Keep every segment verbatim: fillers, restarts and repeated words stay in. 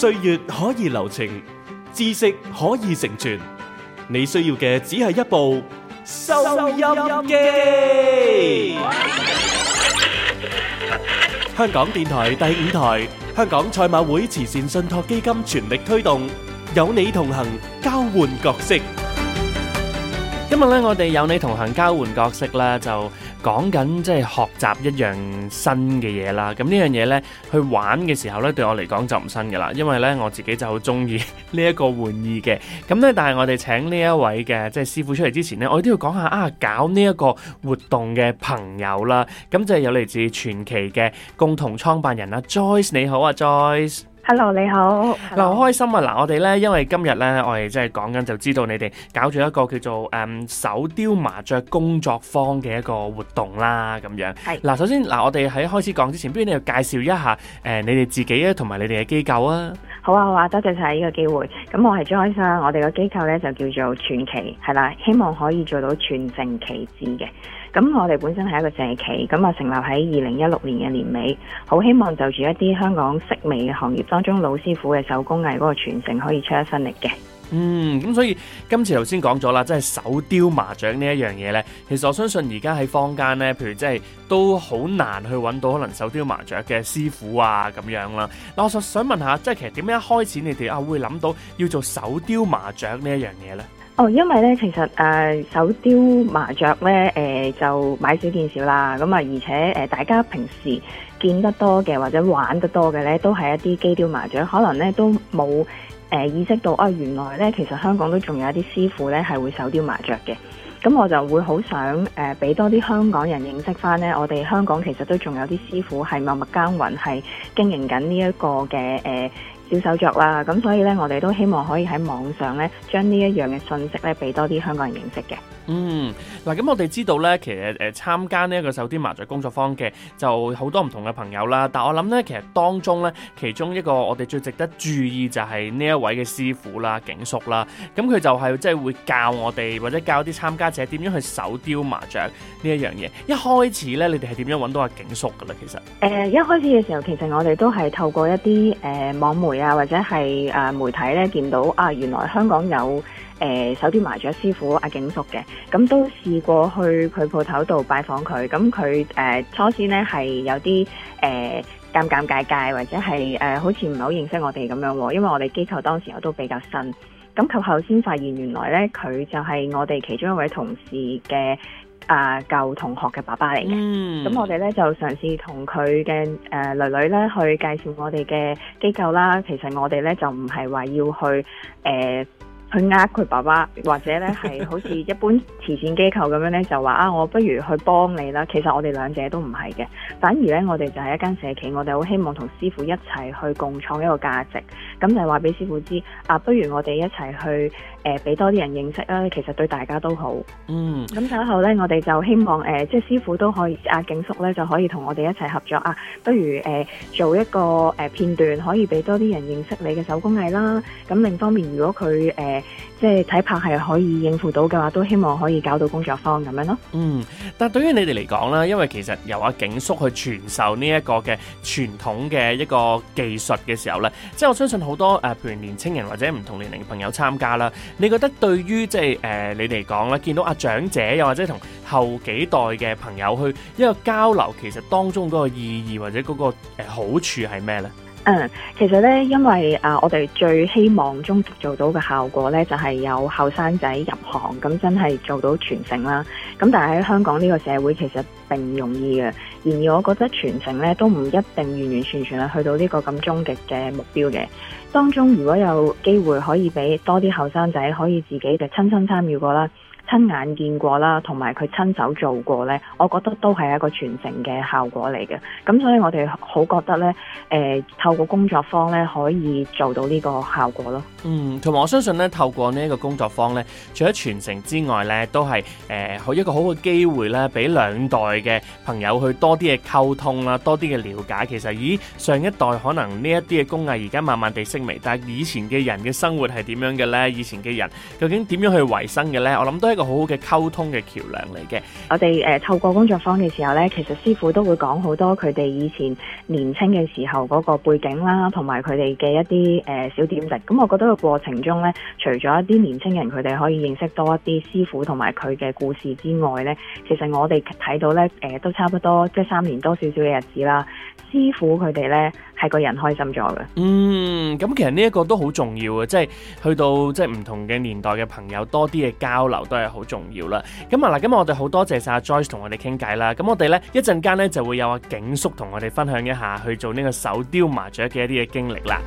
歲月可以留情，知識可以成全。你需要嘅只係一部收音機。香港電台第五台，香港賽馬會慈善信託基金全力推動，有你同行，交換角色。 今日咧，我哋有你同行交換角色啦，就講緊即係學習一樣新嘅嘢啦。咁呢樣嘢咧，去玩嘅時候咧，對我嚟講就唔新噶啦，因為咧我自己就好中意呢一個玩意嘅。咁咧，但係我哋請呢一位嘅即係師傅出嚟之前咧，我哋都要講下啊，搞呢一個活動嘅朋友啦。咁就係有嚟自傳奇嘅共同創辦人啊 Joyce， 你好啊 Joyce。Hello， 你好。 嗱，好開心啊！嗱，我哋咧，因為今日咧，我哋即係講緊就知道你哋搞咗一個叫做誒、嗯、手雕麻雀工作坊嘅一個活動啦，咁樣。係。嗱，首先嗱，我哋喺開始講之前，不如你又介紹一下誒、呃、你哋自己啊，同埋你哋嘅機構啊。 好啊，好啊，多謝晒呢個機會。咁我係 Joyce，我哋個機構咧就叫做傳奇，係啦，希望可以做到傳承奇志嘅。咁我哋本身係一個社企，咁啊成立喺二零一六年嘅年尾，好希望就住一啲香港式微嘅行業當中，老師傅嘅手工藝嗰個傳承可以出一分力嘅。 嗯，咁所以今次頭先講咗啦，即係手雕麻雀呢一樣嘢呢，其實我相信而家喺坊間呢，譬如即係都好難去揾到可能手雕麻雀嘅師傅啊咁樣啦。嗱，我就想問下，即係其實點樣一開始你哋啊會諗到要做手雕麻雀呢一樣嘢呢？ 哦，因為咧，其實誒、呃、手雕麻雀咧，誒、呃、就買少見少啦。咁啊，而且誒、呃、大家平時見得多嘅或者玩得多嘅咧，都係一啲機雕麻雀，可能咧都冇誒、呃、意識到啊、哦，原來咧其實香港都仲有一啲師傅咧係會手雕麻雀嘅。咁我就會好想誒俾、呃、多啲香港人認識翻咧，我哋香港其實都仲有啲師傅係默默耕耘，係經營緊呢一個嘅誒。呃小手作啦，咁所以咧，我哋都希望可以喺網上咧，將呢一樣嘅信息咧，俾多啲香港人認識嘅。 嗯，嗱，咁我哋知道咧，其實誒參加呢一個手雕麻雀工作坊嘅就好多唔同嘅朋友啦。但我諗咧，其實當中咧，其中一個我哋最值得注意就係呢一位嘅師傅啦，景叔啦。咁佢就係即係會教我哋或者教啲參加者點樣去手雕麻雀呢一樣嘢。一開始咧，你哋係點樣揾到阿景叔噶咧？其實誒、 呃，一開始嘅時候，其實我哋都係透過一啲誒、呃、網媒啊，或者係誒、呃、媒體咧，見到啊，原來香港有誒、呃、手雕麻雀師傅阿景叔嘅。咁都試過去佢鋪頭度拜訪佢，咁佢誒初先咧係有啲誒尷尷尬尬，或者係誒、呃、好似唔係好認識我哋咁樣喎，因為我哋機構當時我都比較新，咁及後先發現原來咧佢就係我哋其中一位同事嘅啊舊同學嘅爸爸嚟嘅，咁、嗯、我哋咧就嘗試同佢嘅誒女女咧去介紹我哋嘅機構啦。其實我哋咧就唔係話要去誒。呃去呃佢爸爸，或者咧係好似一般慈善機構咁樣咧，就話啊，我不如去幫你啦。其實我哋兩者都唔係嘅，反而咧我哋就係一間社企，我哋好希望同師傅一齊去共創一個價值。咁就係話俾師傅知啊，不如我哋一齊去誒俾、呃、多啲人認識啦。其實對大家都好。嗯。咁稍後咧，我哋就希望誒、呃，即係師傅都可以，阿、啊、景叔咧就可以同我哋一齊合作啊。不如誒、呃、做一個誒、呃、片段，可以俾多啲人認識你嘅手工藝啦。咁另一方面，如果佢誒、呃即係睇怕係可以應付到嘅話，都希望可以搞到工作坊咁樣咯。嗯， 但係對於你哋嚟講啦，因為其實由阿景叔去傳授呢一個嘅傳統嘅一個技術嘅時候咧，即係我相信好多誒、呃，譬如年青人或者唔同年齡嘅朋友參加啦。你覺得對於即係誒你嚟講咧，見到阿長者又或者同後幾代嘅朋友去一個交流，其實當中嗰個意義或者嗰個誒好處係咩咧？ 嗯，其實咧，因為啊，我哋最希望終極做到嘅效果咧，就係、是、有後生仔入行，咁真係做到傳承啦。咁但係喺香港呢個社會，其實並唔容易嘅。然而，我覺得傳承咧都唔一定完完全全係去到呢個咁終極嘅目標嘅。當中如果有機會可以俾多啲後生仔可以自己嘅親身參與過啦，親眼見過啦，同埋佢親手做過呢，我覺得都係一個傳承嘅效果嚟嘅。咁所以我哋好覺得呢，誒、呃、透過工作坊呢，可以做到呢個效果咯。 嗯，同埋我相信呢，透過呢一個工作坊呢，除咗傳承之外呢，都係誒好一個好嘅機會呢，俾兩代嘅朋友去多啲嘅溝通啦，多啲嘅了解。其實咦，上一代可能呢一啲嘅工藝而家慢慢地式微，但係以前嘅人嘅生活係點樣嘅呢？以前嘅人究竟點樣去維生嘅呢？我諗都係係一個好好嘅溝通嘅橋梁嚟嘅。 我哋誒、呃、透過工作坊嘅時候咧，其實師傅都會講好多佢哋以前年青嘅時候嗰個背景啦，同埋佢哋嘅一啲誒、呃、小點滴。咁我覺得個過程中咧，除咗一啲年青人佢哋可以認識多一啲師傅同埋佢嘅故事之外咧，其實我哋睇到咧誒、呃、都差不多即係三年多少少嘅日子啦。師傅佢哋咧係個人開心咗嘅。 嗯，咁其實呢一個都好重要嘅，即係去到即係唔同嘅年代嘅朋友多啲嘅交流都係好重要啦。咁啊嗱，咁我哋好多謝晒阿 Joyce 同我哋傾偈啦。咁我哋咧一陣間咧就會有阿景叔同我哋分享一下去做呢個手雕麻雀嘅一啲嘅經歷啦。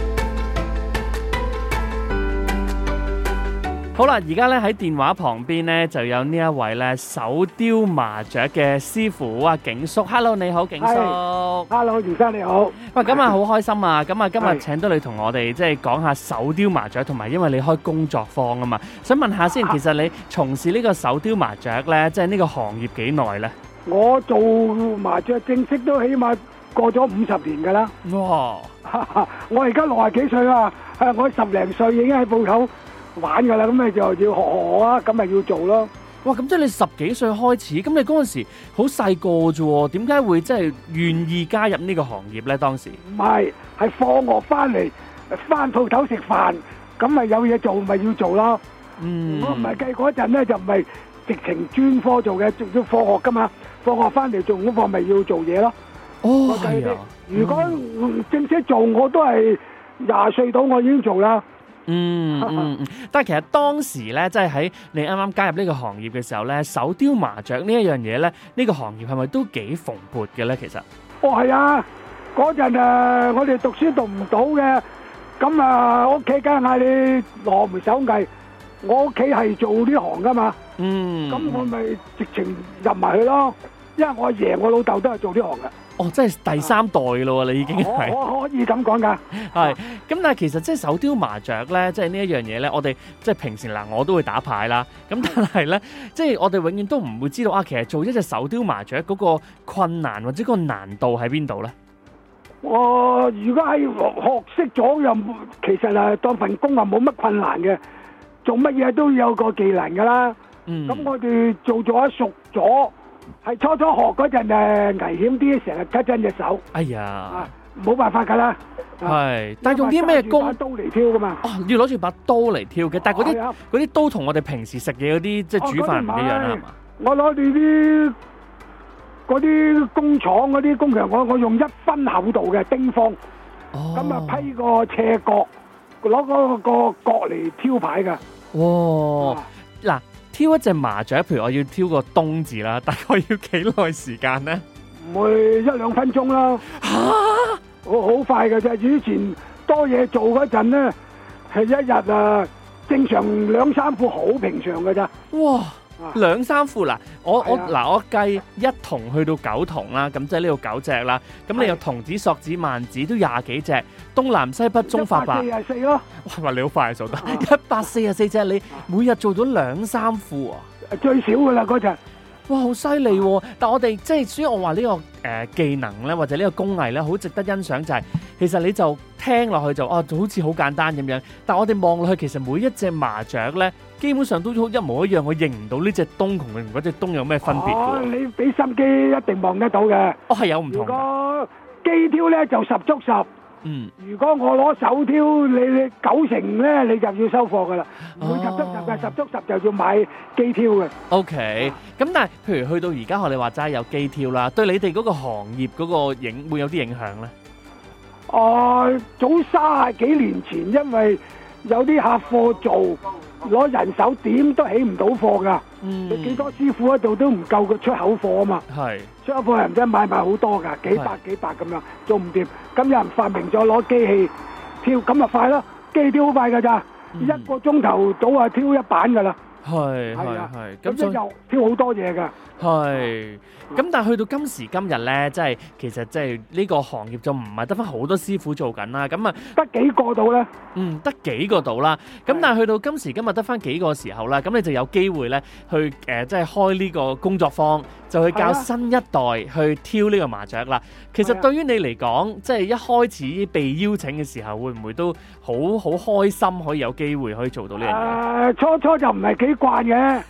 好啦，而家咧喺電話旁邊咧就有呢一位咧手雕麻雀嘅師傅啊，景叔。Hello， 你好，景叔。 Hello， 余生你好。 喂，咁啊好開心啊！咁啊今日請到你同我哋即係講下手雕麻雀，同埋因為你開工作坊啊嘛，想問下先，其實你從事呢個手雕麻雀咧，即係呢個行業幾耐咧？ 我做麻雀正式都起碼過咗五十年噶啦。 哇！ 我而家六十幾歲啦，我十零歲已經喺鋪頭玩噶啦，咁咪就要學學啊，咁咪要做咯。 哇！咁即係你十幾歲開始，咁你嗰陣時好細個啫喎，點解會即係願意加入呢個行業咧？當時唔係，係放學翻嚟翻鋪頭食飯，咁咪有嘢做咪要做咯。 嗯， 我唔係計嗰陣咧，就唔係直情專科做嘅，仲要放學噶嘛。放學翻嚟做功課咪要做嘢咯。 哦，係啊。 如果正式做，我都係廿歲到，我已經做啦。 嗯嗯嗯，但係其實當時咧，即係喺你啱啱加入呢個行業嘅時候咧，手雕麻雀呢一樣嘢咧，呢、呢個行業係咪都幾蓬勃嘅咧？其實， 哦係啊，嗰陣誒我哋讀書讀唔到嘅，咁啊屋企梗係嗌你羅門手藝，我屋企係做呢行噶嘛， 嗯， 咁我咪直情入埋去咯，因為我阿爺我老豆都係做呢行嘅。 哦，即係第三代咯，你已經係， 我可以咁講噶。 係，咁但係其實即係手雕麻雀咧，即係呢一樣嘢咧，我哋即係平時嗱，我都會打牌啦。咁但係咧，即係我哋永遠都唔會知道啊，其實做一隻手雕麻雀嗰個困難或者個難度喺邊度咧？ 我如果係學識咗又，其實啊當份工啊冇乜困難嘅，做乜嘢都有個技能噶啦。嗯。咁我哋做咗熟咗。係初初學嗰陣誒危險啲，成日拮親隻手。 哎呀， 冇、啊、辦法噶啦。 係，但係用啲咩工？ 把刀嚟挑噶嘛。 哦，要攞住把刀嚟挑嘅，但係嗰啲嗰啲刀同我哋平時食嘢嗰啲即係煮飯唔一樣啦，係嘛、哦？ 我攞住啲嗰啲工廠嗰啲工場，我我用一分厚度嘅丁方，咁啊、哦、批個斜角，攞嗰個角嚟挑牌噶。哇！ 嗱、啊。挑一隻麻雀，譬如我要挑個冬字啦，大概要幾耐時間咧？ 唔會一兩分鐘啦。嚇！我好快嘅啫。以前多嘢做嗰陣咧，係一日啊，正常兩三副好平常嘅咋。哇！ 兩三副嗱，我我嗱我計一筒去到九筒啦，咁即係呢度九隻啦。咁你有童子、索子、萬子都廿幾隻，東南西北中發白。 一百四十四咯。 哇！話你好快做得，一百四十四隻，你每日做到兩三副啊？ 最少噶啦嗰陣。 哇，好犀利喎！但我哋即係，所以我話呢、這個誒、呃、技能咧，或者呢個工藝咧，好值得欣賞。就係、是、其實你就聽落去就哦，就好似好簡單咁樣。但我哋望落去，其實每一隻麻雀咧，基本上都一模一樣。我認唔到呢隻東同嗰隻東有咩分別、 哦、你俾心機一定望得到嘅。 哦，係有唔同。 如果機挑咧就十足十。 嗯， 如果我攞手挑，你你九成咧，你就要收貨噶啦。唔會十足十嘅，十足十就要買機挑嘅。 O K，咁但係譬如去到而家學你話齋有機挑啦，對你哋嗰個行業嗰個影會有啲影響咧？ 哦，早卅幾年前，因為有啲客貨做，攞人手點都起唔到貨噶。嗯，你幾多師傅喺度都唔夠佢出口貨啊嘛。係出口貨係唔使買賣好多噶，幾百幾百咁樣做唔掂。咁有人發明咗攞機器挑，咁咪快咯！機挑好快噶咋，嗯、一個鐘頭到啊挑一板噶啦。係係係，咁即係又挑好多嘢噶。係，咁但係去到今時今日咧，即係其實即係呢個行業就唔係得翻好多師傅做緊啦。咁啊，得幾個到咧？嗯，得幾個到啦。咁但係去到今時今日得翻幾個時候啦，咁你就有機會咧去誒、呃，即係開呢個工作坊，就去教新一代去挑呢個麻雀啦。其實對於你嚟講，即係一開始被邀請嘅時候，會唔會都好好開心，可以有機會可以做到呢樣嘢？誒，初初就唔係幾慣嘅。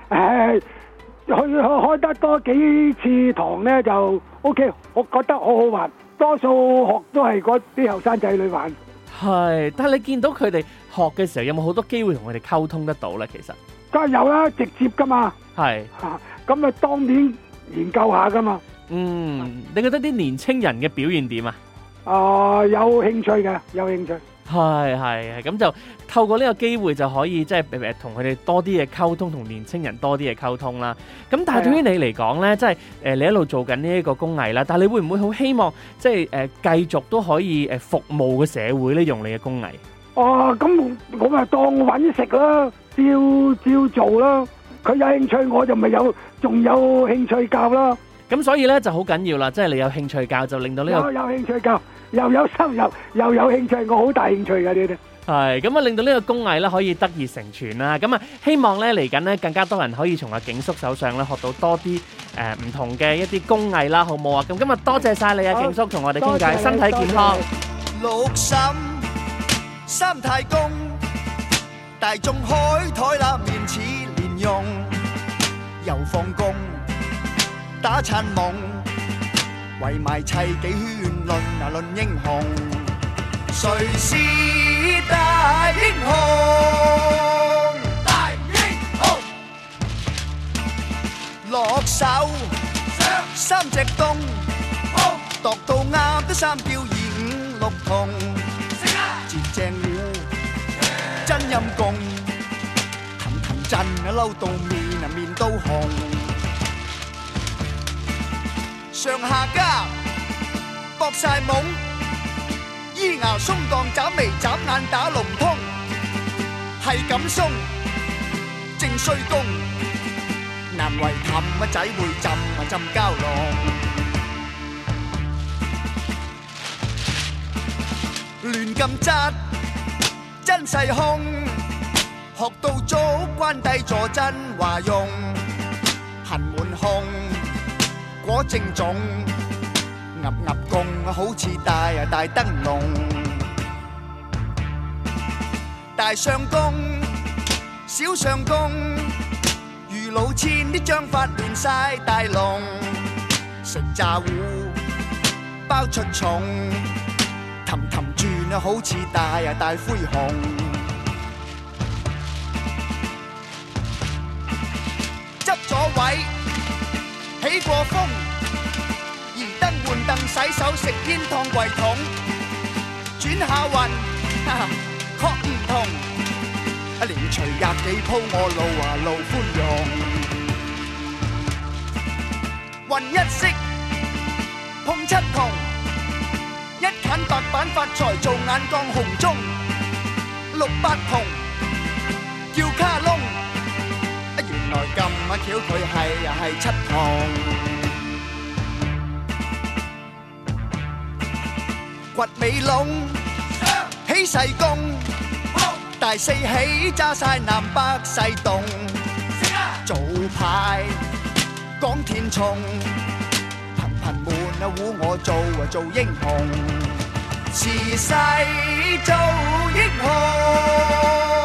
誒去去開得多幾次堂咧就 O K，我覺得好好玩。多數學都係嗰啲後生仔女玩。 係，但係你見到佢哋學嘅時候，有冇好多機會同佢哋溝通得到咧？其實梗係有啦，直接噶嘛。 係嚇，咁啊當面研究下噶嘛。 嗯，你覺得啲年青人嘅表現點啊？ 啊，有興趣嘅，有興趣。 係係係，咁就透過呢個機會就可以即係誒同佢哋多啲嘅溝通，同年青人多啲嘅溝通啦。咁但係對於你嚟講咧，即係誒你一路做緊呢一個工藝啦，但係你會唔會好希望即係誒繼續都可以誒服務個社會咧，用你嘅工藝？ 哦，咁我咪當揾食啦，照照做啦。佢有興趣，我就咪有，仲有興趣教啦。 咁所以咧就好緊要啦，即係你有興趣教，就令到呢個有有興趣教，又有收入，又有興趣，我好大興趣嘅呢啲。 係咁啊，令到呢個工藝咧可以得以成傳啦。咁啊，希望咧嚟緊咧更加多人可以從阿景叔手上咧學到多啲誒唔同嘅一啲工藝啦，好唔好啊？咁今日多謝晒你啊，景叔同我哋傾偈，身體健康。 六嬸三太公，大眾開台啦，面似蓮蓉，又放工打餐夢，圍埋砌幾圈論啊論英雄，誰是大英雄？大英雄，落手三隻冬，度到啱都三吊二五六同，截正糊真陰公，騰騰震啊嬲到面啊面都紅。上下家搏晒懵，咿牙鬆當眨眉眨眼打龍通，係咁鬆正衰公，難為氹啊仔會浸啊浸蛟龍，亂咁質真勢空，學到早關帝坐真話用，痕滿胸。果正種，岌岌共好似大啊大燈籠，大相公，小相公，如老千啲章法亂晒大龍，食炸糊包出蟲，氹氹轉啊好似大啊大灰熊，執咗位。起過風，移燈換凳洗手食煙燙櫃桶，轉下運，哈哈，確唔同。連隨廿幾鋪我路啊路寬容，運一色碰七銅，一近白板發財做眼光紅中，六八銅叫卡窿。原來咁啊巧佢係啊係七堂，掘尾窿起細工，大四起揸晒南北西東，早排講天蟲，頻頻悶啊唬我做啊做英雄，時勢做英雄。